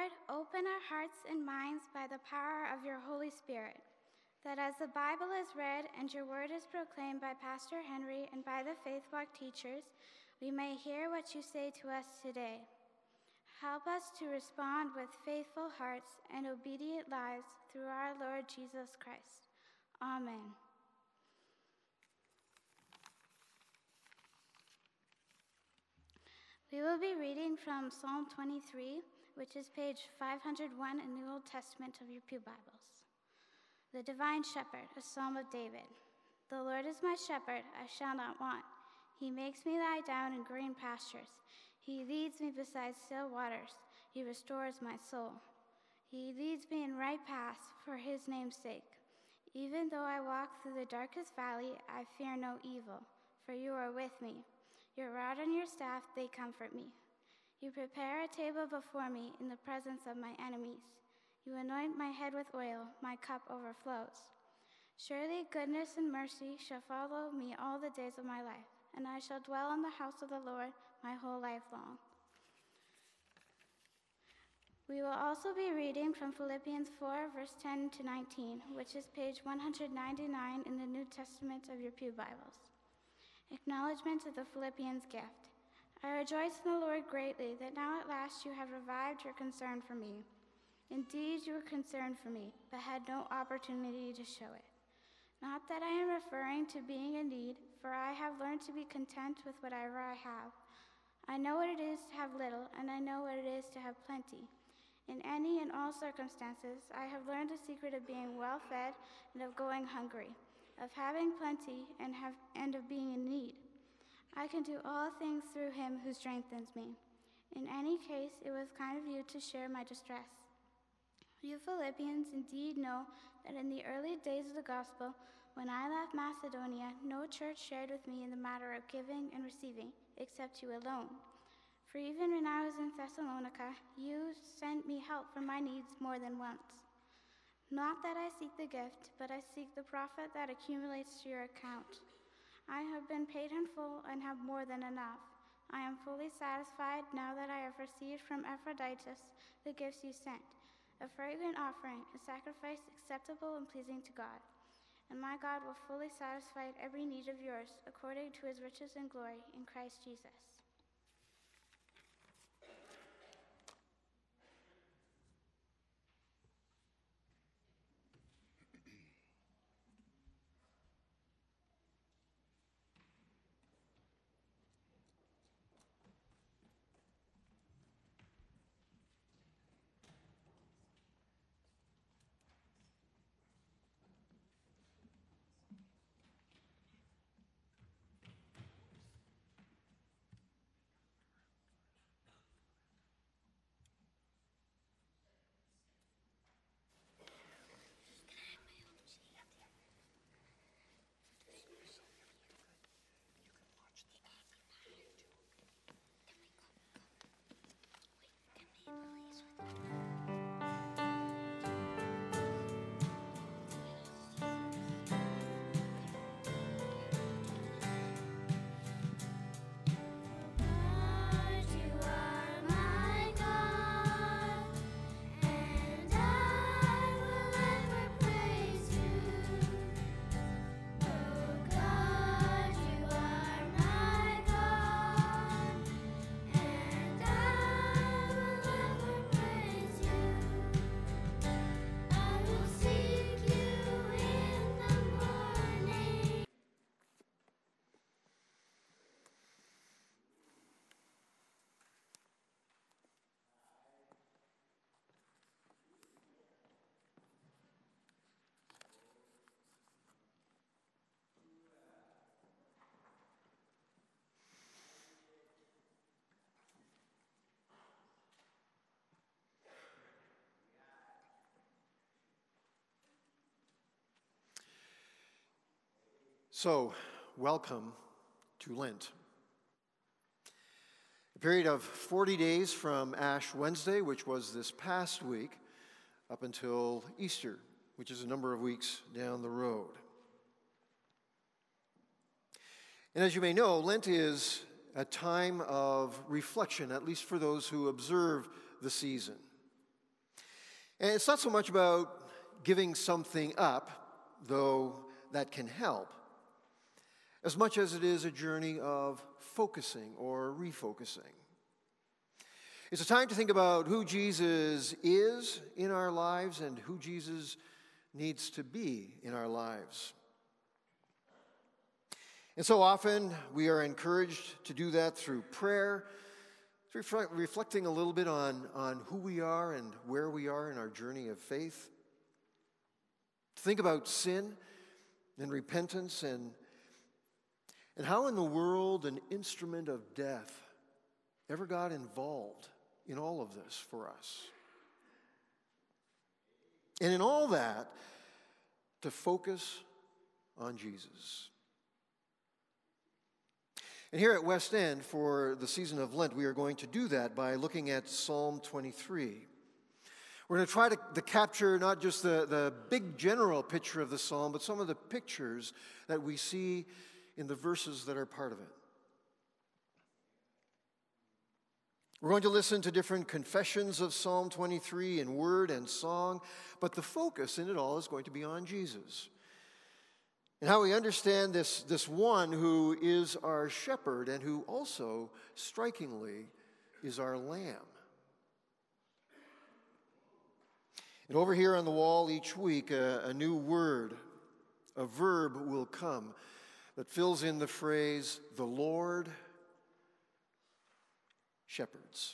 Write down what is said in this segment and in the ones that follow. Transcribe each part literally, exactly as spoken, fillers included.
Lord, open our hearts and minds by the power of your Holy Spirit, that as the Bible is read and your word is proclaimed by Pastor Henry and by the Faith Walk teachers, we may hear what you say to us today. Help us to respond with faithful hearts and obedient lives through our Lord Jesus Christ. Amen. We will be reading from Psalm twenty-three, which is page five hundred one in the Old Testament of your Pew Bibles. The Divine Shepherd, a Psalm of David. The Lord is my shepherd, I shall not want. He makes me lie down in green pastures. He leads me beside still waters. He restores my soul. He leads me in right paths for his name's sake. Even though I walk through the darkest valley, I fear no evil, for you are with me. Your rod and your staff, they comfort me. You prepare a table before me in the presence of my enemies. You anoint my head with oil, my cup overflows. Surely goodness and mercy shall follow me all the days of my life, and I shall dwell in the house of the Lord my whole life long. We will also be reading from Philippians four, verse ten to nineteen, which is page one hundred ninety-nine in the New Testament of your Pew Bibles. Acknowledgement of the Philippians gift. I rejoice in the Lord greatly that now at last you have revived your concern for me. Indeed, you were concerned for me, but had no opportunity to show it. Not that I am referring to being in need, for I have learned to be content with whatever I have. I know what it is to have little, and I know what it is to have plenty. In any and all circumstances, I have learned the secret of being well-fed and of going hungry, of having plenty and, have, and of being in need. I can do all things through him who strengthens me. In any case, it was kind of you to share my distress. You Philippians indeed know that in the early days of the gospel, when I left Macedonia, no church shared with me in the matter of giving and receiving, except you alone. For even when I was in Thessalonica, you sent me help for my needs more than once. Not that I seek the gift, but I seek the profit that accumulates to your account. I have been paid in full and have more than enough. I am fully satisfied now that I have received from Epaphroditus the gifts you sent, a fragrant offering, a sacrifice acceptable and pleasing to God. And my God will fully satisfy every need of yours according to his riches and glory in Christ Jesus. So, welcome to Lent. A period of forty days from Ash Wednesday, which was this past week, up until Easter, which is a number of weeks down the road. And as you may know, Lent is a time of reflection, at least for those who observe the season. And it's not so much about giving something up, though that can help, as much as it is a journey of focusing or refocusing. It's a time to think about who Jesus is in our lives and who Jesus needs to be in our lives. And so often we are encouraged to do that through prayer, through reflecting a little bit on, on who we are and where we are in our journey of faith. To think about sin and repentance and, and how in the world an instrument of death ever got involved in all of this for us. And in all that, to focus on Jesus. And here at West End, for the season of Lent, we are going to do that by looking at Psalm twenty-three. We're going to try to, to capture not just the, the big general picture of the psalm, but some of the pictures that we see in the verses that are part of it. We're going to listen to different confessions of Psalm twenty-three in word and song, but the focus in it all is going to be on Jesus. And how we understand this, this one who is our shepherd and who also, strikingly, is our lamb. And over here on the wall each week, a, a new word, a verb will come that fills in the phrase, the Lord shepherds.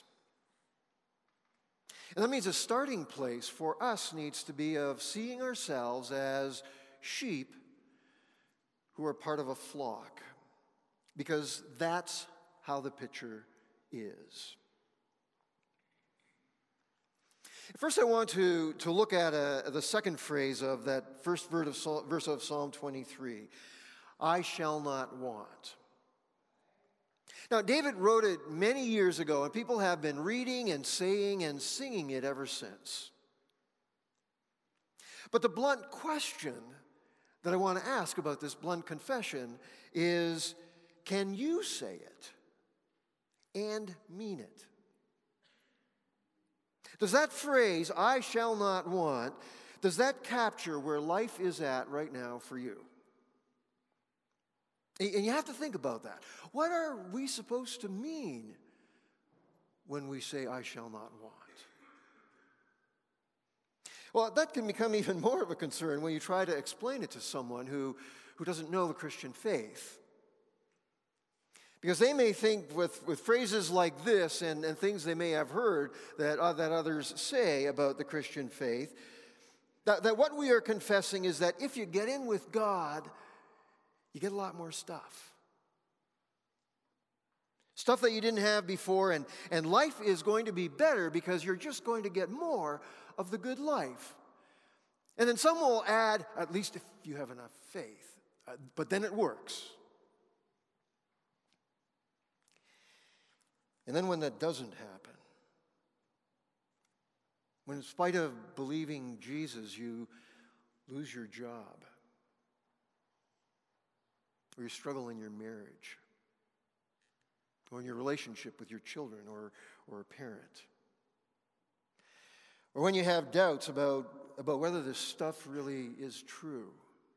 And that means a starting place for us needs to be of seeing ourselves as sheep who are part of a flock, because that's how the picture is. First, I want to, to look at a, the second phrase of that first verse of, Psalm, verse of Psalm twenty-three, I shall not want. Now, David wrote it many years ago, and people have been reading and saying and singing it ever since. But the blunt question that I want to ask about this blunt confession is, can you say it and mean it? Does that phrase, I shall not want, does that capture where life is at right now for you? And you have to think about that. What are we supposed to mean when we say, I shall not want? Well, that can become even more of a concern when you try to explain it to someone who, who doesn't know the Christian faith. Because they may think with, with phrases like this and, and things they may have heard that, uh, that others say about the Christian faith, that, that what we are confessing is that if you get in with God, you get a lot more stuff. Stuff that you didn't have before, and, and life is going to be better because you're just going to get more of the good life. And then some will add, at least if you have enough faith, uh, but then it works. And then when that doesn't happen, when in spite of believing Jesus, you lose your job, or you struggle in your marriage, or in your relationship with your children or, or a parent, or when you have doubts about, about whether this stuff really is true,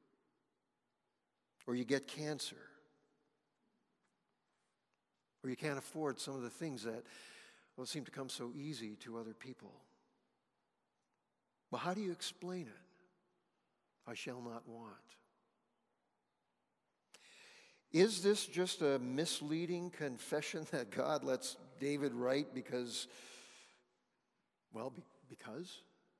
or you get cancer, or you can't afford some of the things that well, seem to come so easy to other people. Well, how do you explain it? I shall not want. Is this just a misleading confession that God lets David write because, well, be, because?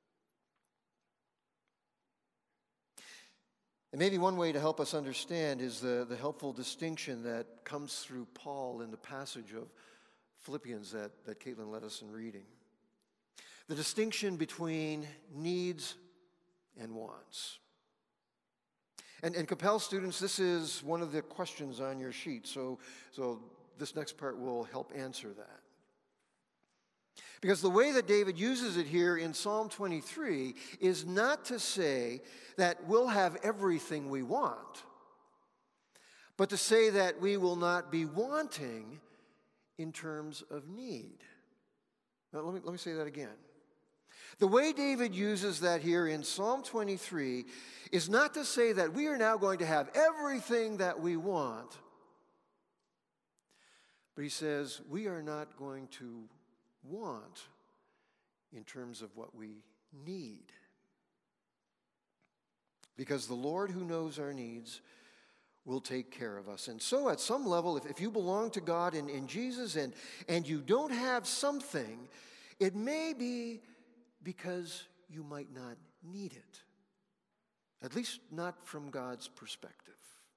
And maybe one way to help us understand is the, the helpful distinction that comes through Paul in the passage of Philippians that, that Caitlin led us in reading. The distinction between needs and wants. And, and Compel students, this is one of the questions on your sheet, so, so this next part will help answer that. Because the way that David uses it here in Psalm twenty-three is not to say that we'll have everything we want, but to say that we will not be wanting in terms of need. Now, let me, let me say that again. The way David uses that here in Psalm twenty-three is not to say that we are now going to have everything that we want, but he says we are not going to want in terms of what we need. Because the Lord who knows our needs will take care of us. And so at some level, if, if you belong to God in, in Jesus and, and you don't have something, it may be because you might not need it. At least not from God's perspective.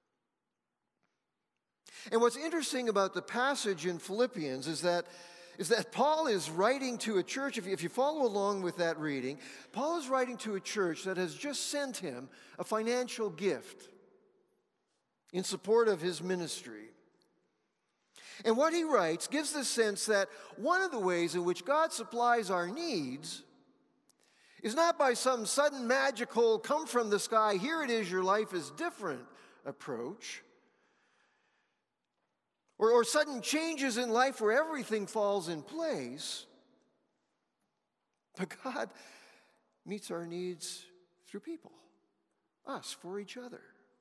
And what's interesting about the passage in Philippians is that, is that Paul is writing to a church. If you, if you follow along with that reading, Paul is writing to a church that has just sent him a financial gift in support of his ministry. And what he writes gives the sense that one of the ways in which God supplies our needs is not by some sudden magical, come from the sky, here it is, your life is different approach, or, or sudden changes in life where everything falls in place. But God meets our needs through people, us, for each other.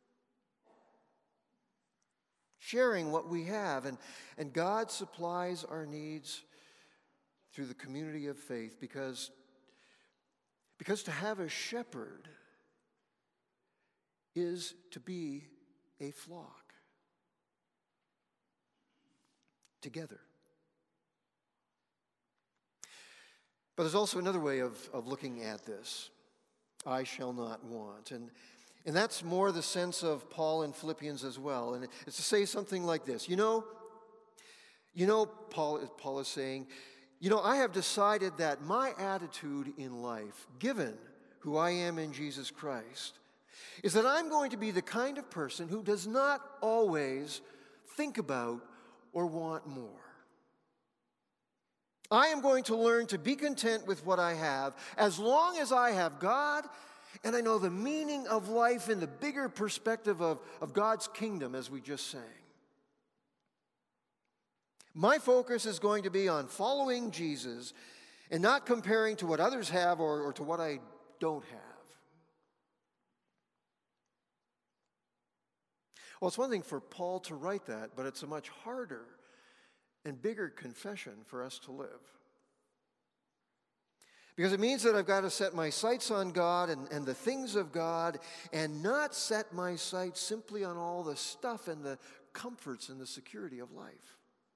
Sharing what we have, and, and God supplies our needs through the community of faith because, because to have a shepherd is to be a flock together. But there's also another way of, of looking at this. I shall not want. And And that's more the sense of Paul in Philippians as well. And it's to say something like this. You know, you know, Paul, Paul is saying, you know, I have decided that my attitude in life, given who I am in Jesus Christ, is that I'm going to be the kind of person who does not always think about or want more. I am going to learn to be content with what I have as long as I have God and I know the meaning of life in the bigger perspective of, of God's kingdom, as we just sang. My focus is going to be on following Jesus and not comparing to what others have or, or to what I don't have. Well, it's one thing for Paul to write that, but it's a much harder and bigger confession for us to live. Because it means that I've got to set my sights on God and, and the things of God and not set my sights simply on all the stuff and the comforts and the security of life.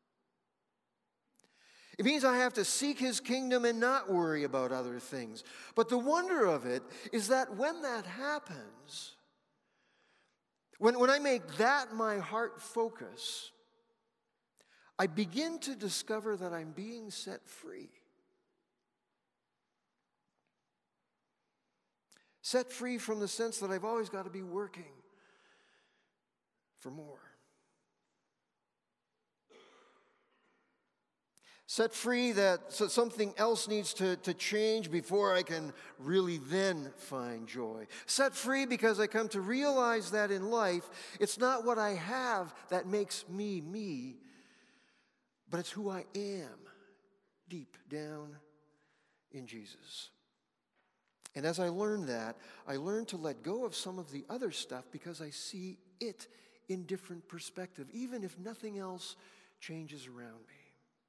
It means I have to seek His kingdom and not worry about other things. But the wonder of it is that when that happens, when, when I make that my heart focus, I begin to discover that I'm being set free. Set free from the sense that I've always got to be working for more. Set free that so something else needs to, to change before I can really then find joy. Set free because I come to realize that in life, it's not what I have that makes me me, but it's who I am deep down in Jesus. And as I learn that, I learn to let go of some of the other stuff because I see it in different perspective, even if nothing else changes around me.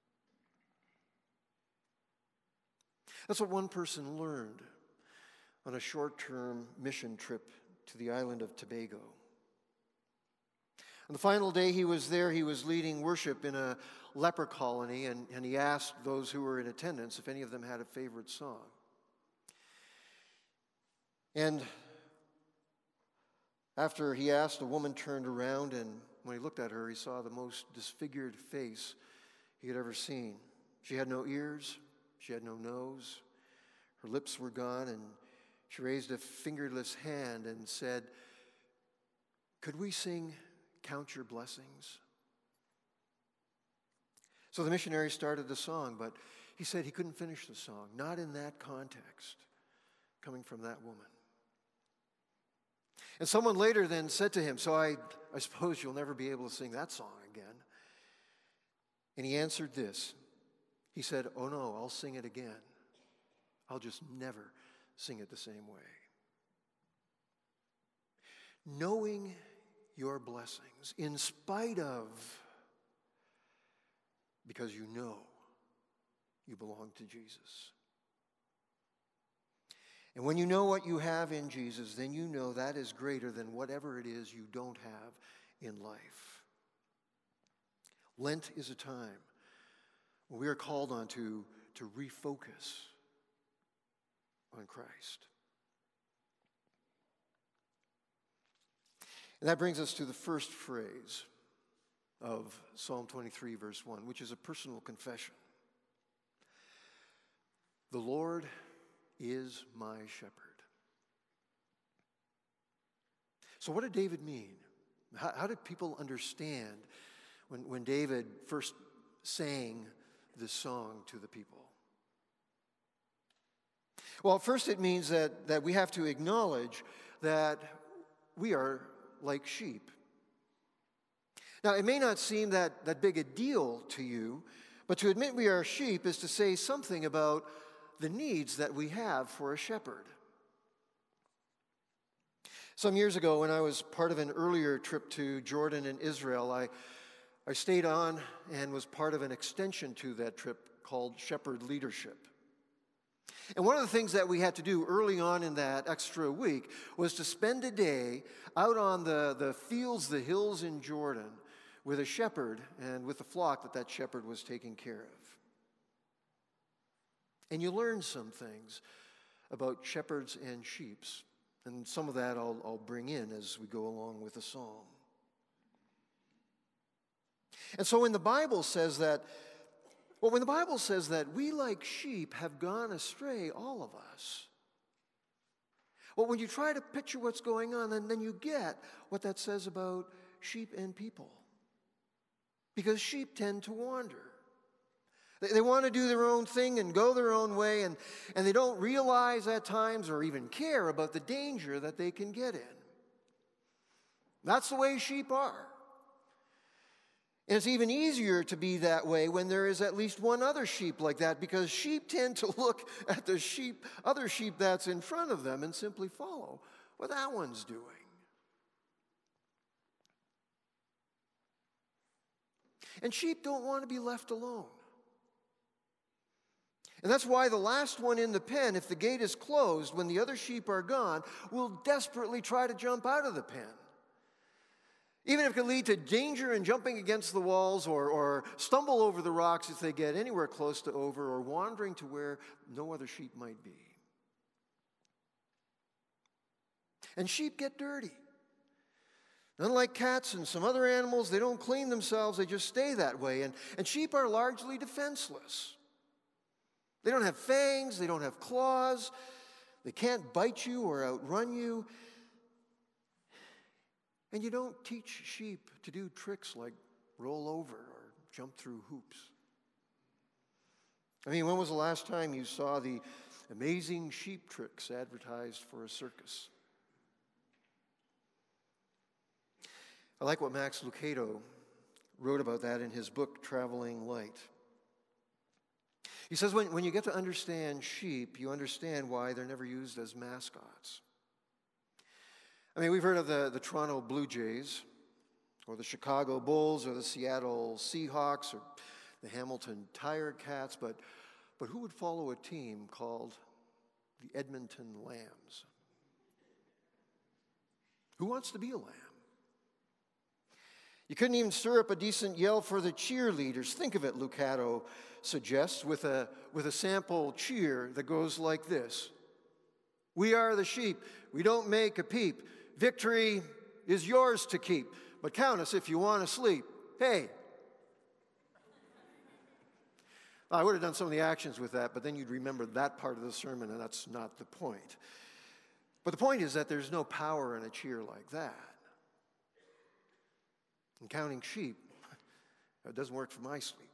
That's what one person learned on a short-term mission trip to the island of Tobago. On the final day he was there, he was leading worship in a leper colony, and, and he asked those who were in attendance if any of them had a favorite song. And after he asked, a woman turned around, and when he looked at her, he saw the most disfigured face he had ever seen. She had no ears, she had no nose, her lips were gone, and she raised a fingerless hand and said, "Could we sing Count Your Blessings?" So the missionary started the song, but he said he couldn't finish the song, not in that context, coming from that woman. And someone later then said to him, so I, I suppose you'll never be able to sing that song again. And he answered this. He said, oh no, I'll sing it again. I'll just never sing it the same way. Knowing your blessings in spite of, because you know you belong to Jesus. And when you know what you have in Jesus, then you know that is greater than whatever it is you don't have in life. Lent is a time when we are called on to, to refocus on Christ. And that brings us to the first phrase of Psalm twenty-three, verse one, which is a personal confession. The Lord is my shepherd. So what did David mean? How, how did people understand when, when David first sang this song to the people? Well, first it means that, that we have to acknowledge that we are like sheep. Now, it may not seem that, that big a deal to you, but to admit we are sheep is to say something about the needs that we have for a shepherd. Some years ago, when I was part of an earlier trip to Jordan and Israel, I, I stayed on and was part of an extension to that trip called Shepherd Leadership. And one of the things that we had to do early on in that extra week was to spend a day out on the, the fields, the hills in Jordan with a shepherd and with the flock that that shepherd was taking care of. And you learn some things about shepherds and sheep. And some of that I'll, I'll bring in as we go along with the psalm. And so when the Bible says that, well, when the Bible says that we like sheep have gone astray, all of us, well, when you try to picture what's going on, then, then you get what that says about sheep and people. Because sheep tend to wander. They, they want to do their own thing and go their own way, and, and they don't realize at times or even care about the danger that they can get in. That's the way sheep are. And it's even easier to be that way when there is at least one other sheep like that, because sheep tend to look at the sheep, other sheep that's in front of them and simply follow what that one's doing. And sheep don't want to be left alone. And that's why the last one in the pen, if the gate is closed when the other sheep are gone, will desperately try to jump out of the pen. Even if it can lead to danger and jumping against the walls, or, or stumble over the rocks if they get anywhere close to over, or wandering to where no other sheep might be. And sheep get dirty. Unlike cats and some other animals, they don't clean themselves, they just stay that way. And, and sheep are largely defenseless. They don't have fangs, they don't have claws, they can't bite you or outrun you. And you don't teach sheep to do tricks like roll over or jump through hoops. I mean, when was the last time you saw the amazing sheep tricks advertised for a circus? I like what Max Lucado wrote about that in his book, Traveling Light. He says, when, when you get to understand sheep, you understand why they're never used as mascots. I mean, we've heard of the, the Toronto Blue Jays, or the Chicago Bulls, or the Seattle Seahawks, or the Hamilton Tiger Cats, but, but who would follow a team called the Edmonton Lambs? Who wants to be a lamb? You couldn't even stir up a decent yell for the cheerleaders. Think of it, Lucado suggests, with a, with a sample cheer that goes like this. We are the sheep. We don't make a peep. Victory is yours to keep, but count us if you want to sleep. Hey. I would have done some of the actions with that, but then you'd remember that part of the sermon, and that's not the point. But the point is that there's no power in a cheer like that. And counting sheep, it doesn't work for my sleep.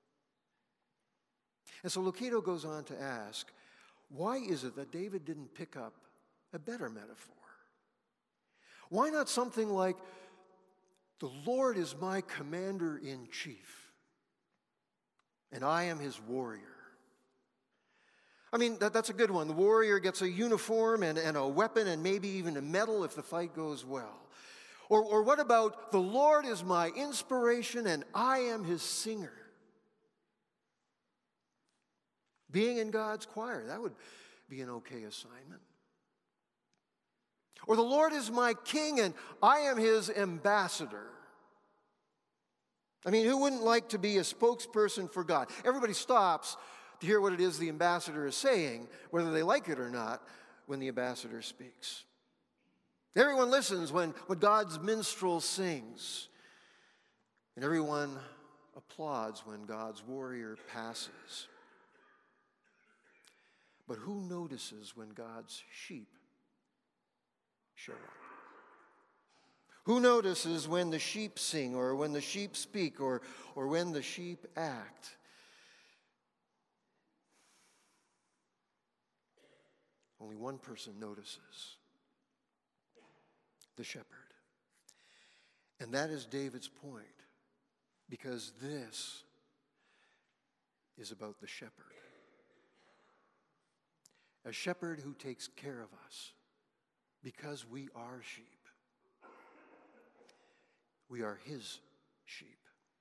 And so Lucado goes on to ask, why is it that David didn't pick up a better metaphor? Why not something like, the Lord is my commander-in-chief, and I am his warrior. I mean, that, that's a good one. The warrior gets a uniform and, and a weapon and maybe even a medal if the fight goes well. Or, or what about, the Lord is my inspiration and I am his singer? Being in God's choir, that would be an okay assignment. Or the Lord is my king and I am his ambassador. I mean, who wouldn't like to be a spokesperson for God? Everybody stops to hear what it is the ambassador is saying, whether they like it or not, when the ambassador speaks. Everyone listens when, when God's minstrel sings. And everyone applauds when God's warrior passes. But who notices when God's sheep show up? Who notices when the sheep sing, or when the sheep speak, or, or when the sheep act? Only one person notices: the shepherd. And that is David's point, because this is about the shepherd. A shepherd who takes care of us because we are sheep. We are his sheep.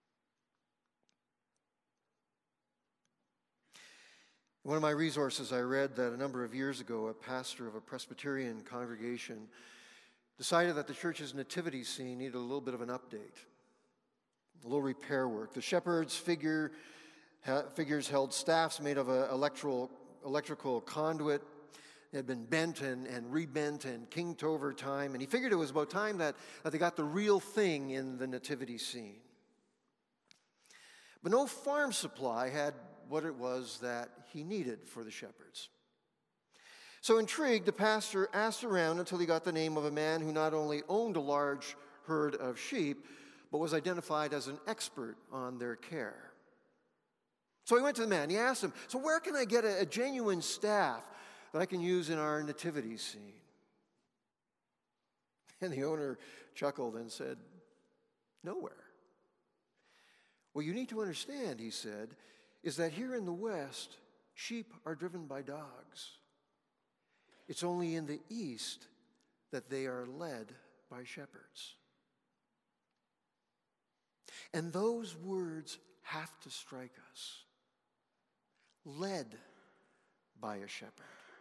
One of my resources, I read that a number of years ago, a pastor of a Presbyterian congregation decided that the church's nativity scene needed a little bit of an update, a little repair work. The shepherd's figure, ha, figures held staffs made of an electrical, electrical conduit. It had been bent and, and rebent and kinked over time, and he figured it was about time that, that they got the real thing in the nativity scene. But no farm supply had what it was that he needed for the shepherds. So intrigued, the pastor asked around until he got the name of a man who not only owned a large herd of sheep, but was identified as an expert on their care. So he went to the man. He asked him, so where can I get a, a genuine staff that I can use in our nativity scene? And the owner chuckled and said, nowhere. What you need to understand, he said, is that here in the West, sheep are driven by dogs. It's only in the East that they are led by shepherds. And those words have to strike us. Led by a shepherd.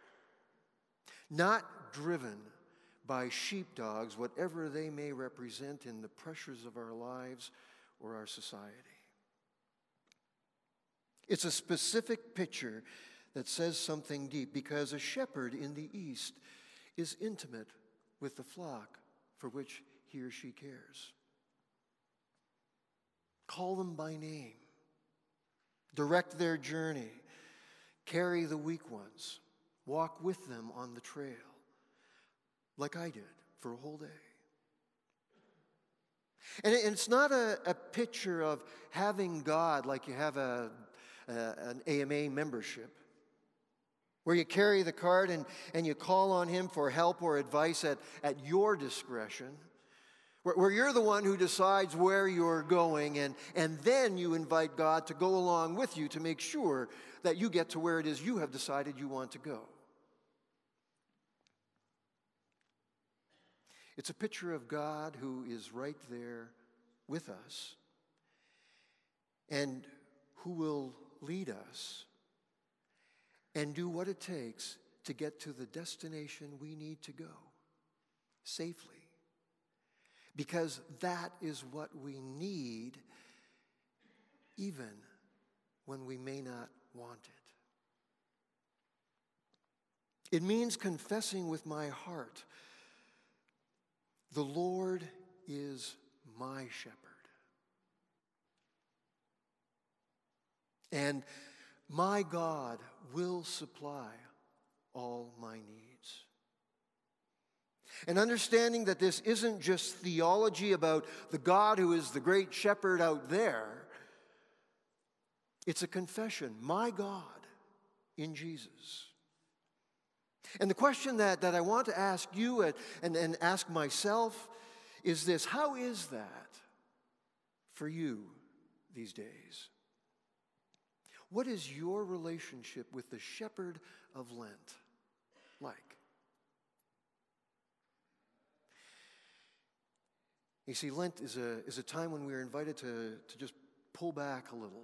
Not driven by sheepdogs, whatever they may represent in the pressures of our lives or our society. It's a specific picture that says something deep, because a shepherd in the East is intimate with the flock for which he or she cares. Call them by name. Direct their journey. Carry the weak ones. Walk with them on the trail, like I did for a whole day. And it's not a, a picture of having God like you have a, a, an A M A membership, where you carry the card and, and you call on him for help or advice at, at your discretion, where, where you're the one who decides where you're going, and, and then you invite God to go along with you to make sure that you get to where it is you have decided you want to go. It's a picture of God who is right there with us and who will lead us and do what it takes to get to the destination we need to go safely. Because that is what we need, even when we may not want it. It means confessing with my heart, the Lord is my shepherd. And my God will supply all my needs. And understanding that this isn't just theology about the God who is the great shepherd out there. It's a confession, my God in Jesus. And the question that, that I want to ask you and, and, and ask myself is this: how is that for you these days? What is your relationship with the shepherd of Lent like? You see, Lent is a, is a time when we are invited to, to just pull back a little,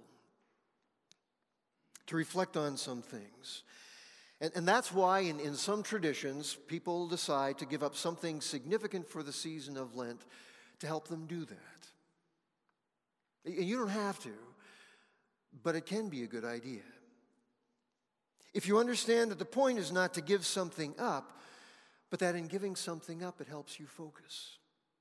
to reflect on some things. And, and that's why in, in some traditions, people decide to give up something significant for the season of Lent to help them do that. You don't have to, but it can be a good idea. If you understand that the point is not to give something up, but that in giving something up, it helps you focus.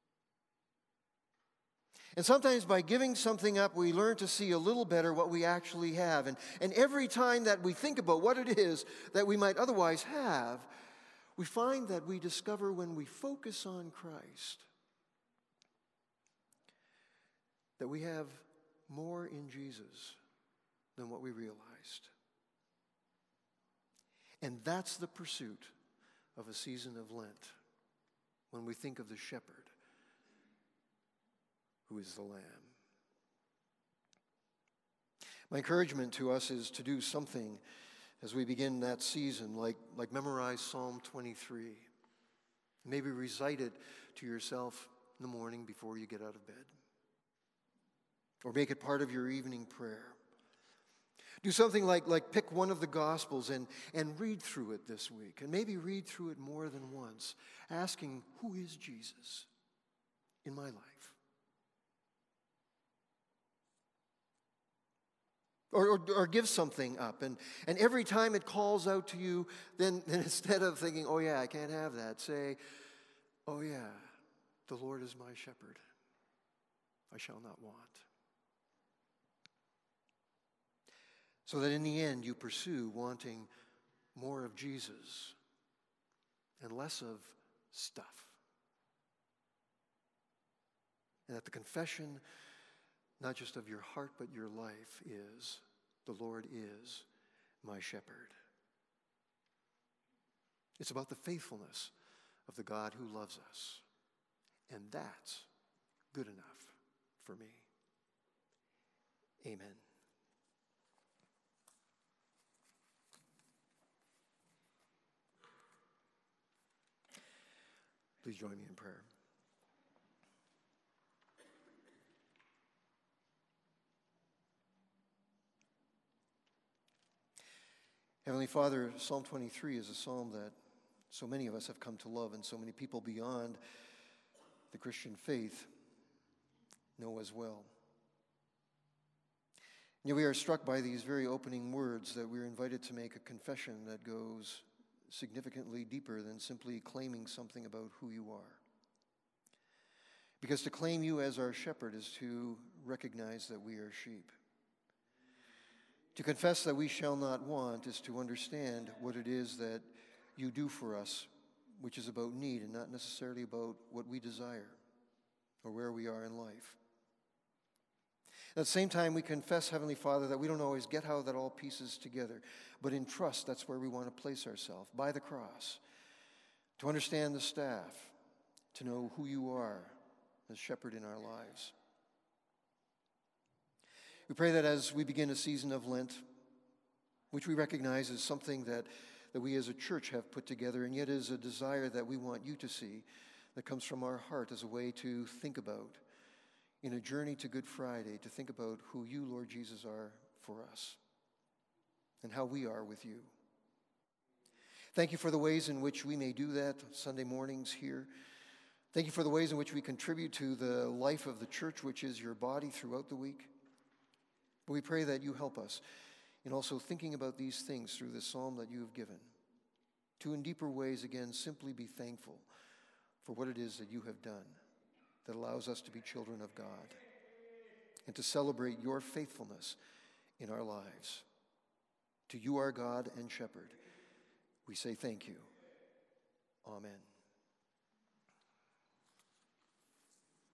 And sometimes by giving something up, we learn to see a little better what we actually have. And, and every time that we think about what it is that we might otherwise have, we find that we discover when we focus on Christ that we have more in Jesus than what we realized. And that's the pursuit of a season of Lent, when we think of the shepherd who is the Lamb. My encouragement to us is to do something as we begin that season, like, like memorize Psalm twenty-three. Maybe recite it to yourself in the morning before you get out of bed. Or make it part of your evening prayer. Do something like, like pick one of the Gospels and, and read through it this week. And maybe read through it more than once, asking, who is Jesus in my life? Or, or, or give something up. And, and every time it calls out to you, then, then instead of thinking, oh yeah, I can't have that, say, oh yeah, the Lord is my shepherd. I shall not want. So that in the end you pursue wanting more of Jesus and less of stuff. And that the confession, not just of your heart, but your life is, the Lord is my shepherd. It's about the faithfulness of the God who loves us. And that's good enough for me. Amen. Please join me in prayer. Heavenly Father, Psalm twenty-three is a psalm that so many of us have come to love, and so many people beyond the Christian faith know as well. And yet we are struck by these very opening words that we're invited to make a confession that goes significantly deeper than simply claiming something about who you are. Because to claim you as our shepherd is to recognize that we are sheep. To confess that we shall not want is to understand what it is that you do for us, which is about need and not necessarily about what we desire or where we are in life. At the same time, we confess, Heavenly Father, that we don't always get how that all pieces together, but in trust, that's where we want to place ourselves, by the cross, to understand the staff, to know who you are as shepherd in our lives. We pray that as we begin a season of Lent, which we recognize as something that, that we as a church have put together, and yet is a desire that we want you to see, that comes from our heart as a way to think about, in a journey to Good Friday, to think about who you, Lord Jesus, are for us, and how we are with you. Thank you for the ways in which we may do that Sunday mornings here. Thank you for the ways in which we contribute to the life of the church, which is your body, throughout the week. But we pray that you help us in also thinking about these things through this psalm that you have given, to in deeper ways, again, simply be thankful for what it is that you have done that allows us to be children of God and to celebrate your faithfulness in our lives. To you, our God and shepherd, we say thank you. Amen.